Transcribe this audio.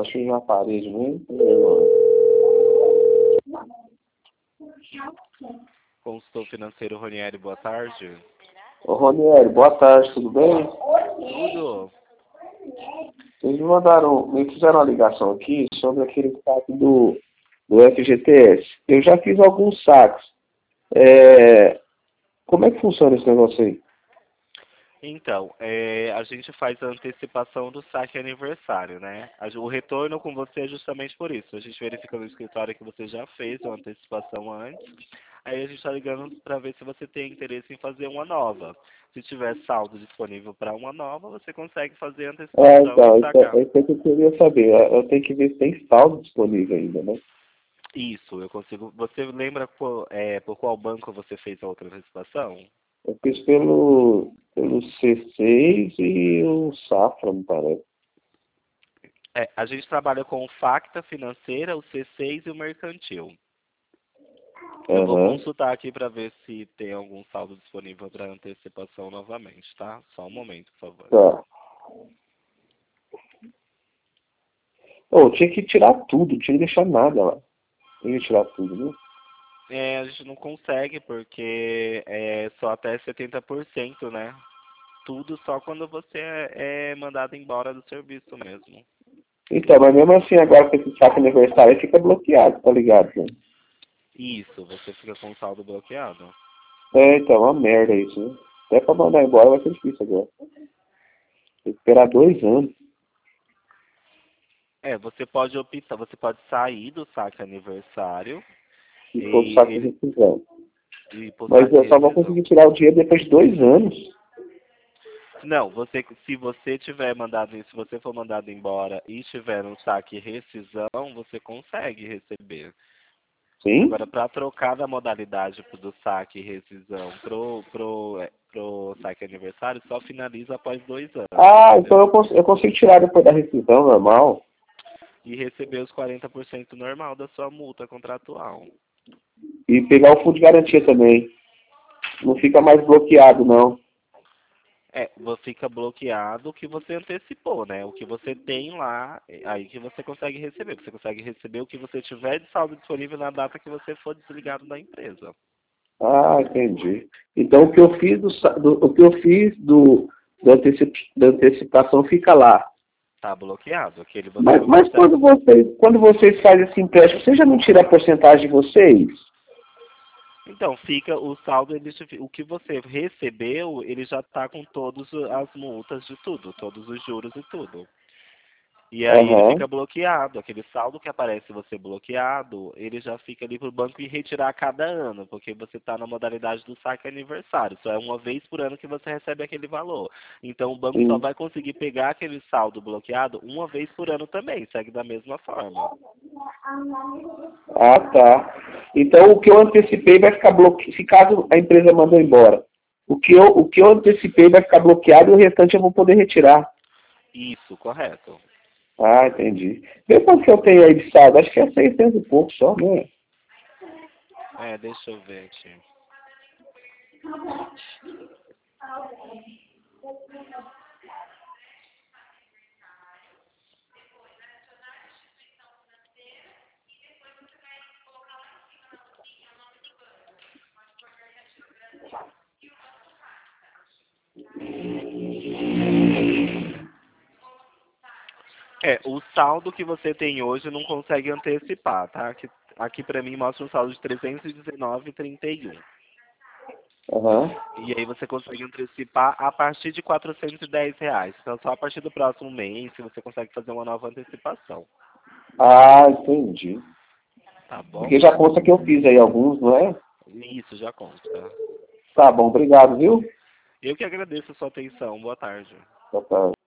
acho que já parei de mim. Consultor financeiro Ronieri, boa tarde. Ô, Ronieri, boa tarde, tudo bem? Tudo? Eles me fizeram uma ligação aqui sobre aquele saque do FGTS. Eu já fiz alguns saques. Como é que funciona esse negócio aí? Então, a gente faz a antecipação do saque aniversário, né? O retorno com você é justamente por isso. A gente verifica no escritório que você já fez a antecipação antes. Aí a gente está ligando para ver se você tem interesse em fazer uma nova. Se tiver saldo disponível para uma nova, você consegue fazer a antecipação e Então, sacar. isso é que eu queria saber. Eu tenho que ver se tem saldo disponível ainda, né? Isso, eu consigo. Você lembra por qual banco você fez a outra antecipação? Eu fiz pelo C6 e o Safra, me parece. A gente trabalha com o Facta Financeira, o C6 e o Mercantil. Eu vou Aham. consultar aqui para ver se tem algum saldo disponível para antecipação novamente, tá? Só um momento, por favor. Tá. Ô, tinha que tirar tudo, tinha que deixar nada lá. Tinha que tirar tudo, né? A gente não consegue porque é só até 70%, né? Tudo só quando você é mandado embora do serviço mesmo. Então, mas mesmo assim, agora com esse saque aniversário fica bloqueado, tá ligado? Né? Isso, você fica com o saldo bloqueado. Então, é uma merda isso, né? Até pra mandar embora vai ser difícil agora. Tem que esperar 2 anos. Você pode optar, você pode sair do saque aniversário Se for pro e saque de ele rescisão. e pro Mas saque eu de só vou rescisão. conseguir tirar o dinheiro depois de 2 anos. Não, se você se você for mandado embora e tiver um saque rescisão, você consegue receber. Sim? Agora, para trocar da modalidade do saque e rescisão pro saque aniversário, só finaliza após 2 anos, Então entendeu? eu consigo tirar depois da rescisão normal. E receber os 40% normal da sua multa contratual. E pegar o fundo de garantia também. Não fica mais bloqueado, não. Você fica bloqueado o que você antecipou, né? O que você tem lá, aí que você consegue receber. Você consegue receber o que você tiver de saldo disponível na data que você for desligado da empresa. Entendi. Então o que eu fiz o que eu fiz da antecipação fica lá. Tá bloqueado. Aquele você Mas, não mas consegue. quando vocês fazem esse empréstimo, você já não tira a porcentagem de vocês? Então, fica o saldo, o que você recebeu, ele já está com todas as multas de tudo, todos os juros e tudo. E aí ele Aham. fica bloqueado. Aquele saldo que aparece você bloqueado, ele já fica ali para o banco e retirar a cada ano, porque você está na modalidade do saque aniversário. Só é uma vez por ano que você recebe aquele valor. Então o banco só Sim. vai conseguir pegar aquele saldo bloqueado uma vez por ano também, segue da mesma forma. Tá. Então o que eu antecipei vai ficar bloqueado, se caso a empresa mandou embora. O que eu antecipei vai ficar bloqueado e o restante eu vou poder retirar. Isso, correto. Entendi. Vê quanto que eu tenho aí de saldo. Acho que é 600 e pouco só, né? Deixa eu ver aqui. O saldo que você tem hoje não consegue antecipar, tá? Aqui para mim mostra um saldo de 319,31. Aham. E aí você consegue antecipar a partir de R$ 410. Então só a partir do próximo mês que você consegue fazer uma nova antecipação. Entendi. Tá bom? Porque já consta que eu fiz aí alguns, não é? Isso já consta. Tá bom, obrigado, viu? Eu que agradeço a sua atenção. Boa tarde. Tá.